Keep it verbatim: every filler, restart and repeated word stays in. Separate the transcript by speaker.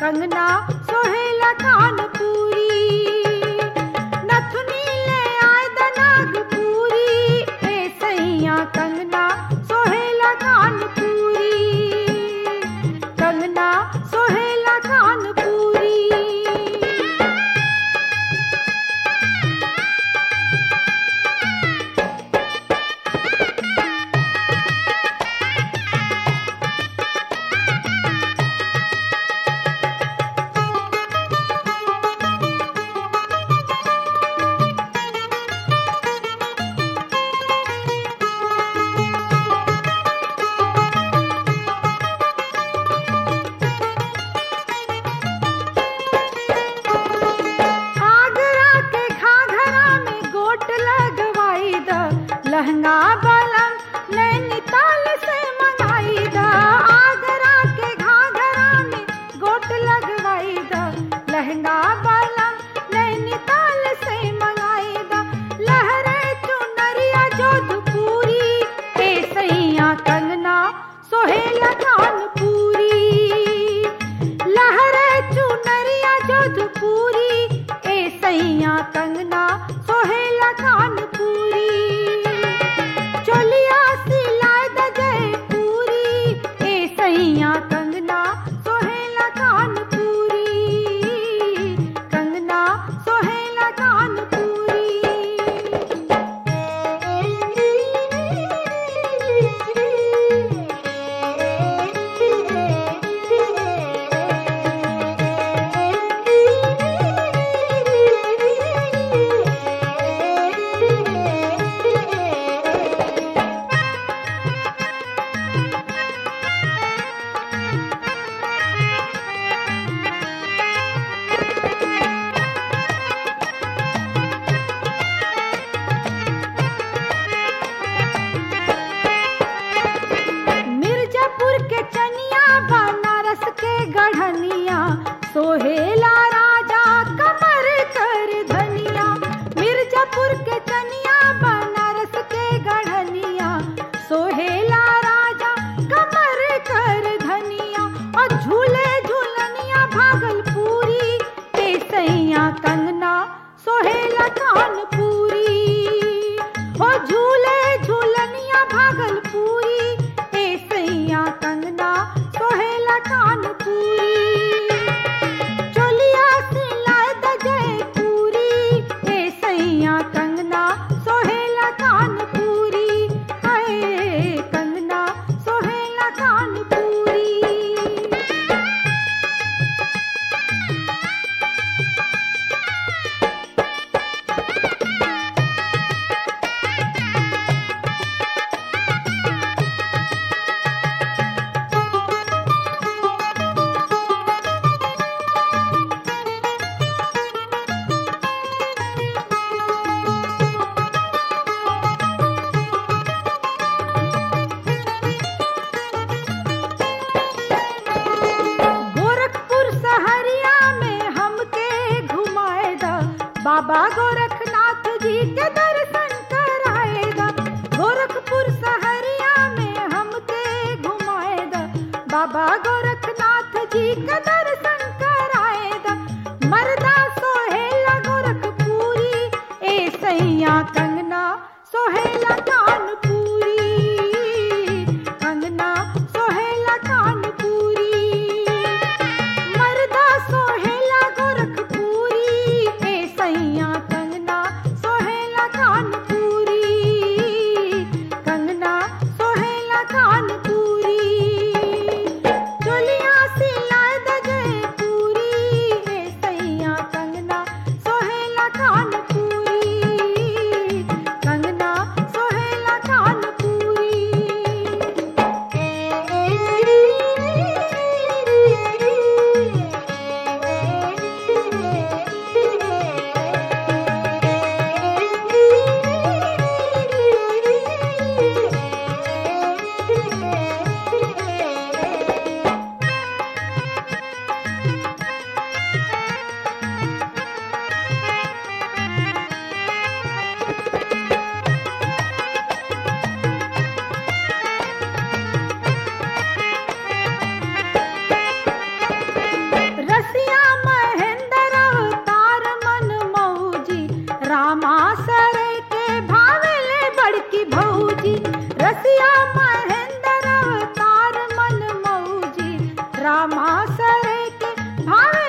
Speaker 1: कंगना सोहेला कानपुरी। नथुनी ले आए द नागपुरी, ए सैया कंगना सोहेला कानपुरी, कंगना सोहेला कानपुरी। लहंगा बलम नैनीताल से मंगाई दा, आगरा के घाघरा में गोट लगवाई दा। लहंगा बलम नैनीताल से मंगाई दा, लहरे चुनरिया जोधपुरी, ए सैया कंगना सोहेला कानपुरी। लहरे चुनरिया जोधपुरी, ए सैया कंगना सोहेला कानपुरी। चोलिया सिलाए द जयपुरी, ए सैया कंगना सोहेला कानपुरी, कंगना सोहेला कानपुरी। गढ़निया सोहेला राजा कमर कर धनिया, मिर्जापुर के चनिया बनारस के गढ़निया सोहेला राजा कमर कर धनिया। और झूले झूलनिया भागलपुरी, ए सैया कंगना सोहेला कानपुरी। ओ झूले झूलनिया भागलपुरी, ए सैया कंगना सोहेला कानपुरी। चोलिया सिलाए द जयपुरी, ए सैया कंगना सोहेला कानपुरी, हाय कंगना सोहेला कानपुरी। बाबा गोरखनाथ जी के दर्शन कराएगा, गोरखपुर सहरिया में हमके घुमाएगा। बाबा गोरखनाथ जी के दर्शन कराएगा, मर्दा सोहेला गोरखपुरी, ए सैया कंगना सोहेला कानपुरी, कंगना सोहेला कानपुरी। मर्दा सोहेला गोरखपुरी, ए सैया कंगना सोहेला कानपुरी, कंगना सोहेला कानपुरी। चोलिया सिलाए द जयपुरी, भावे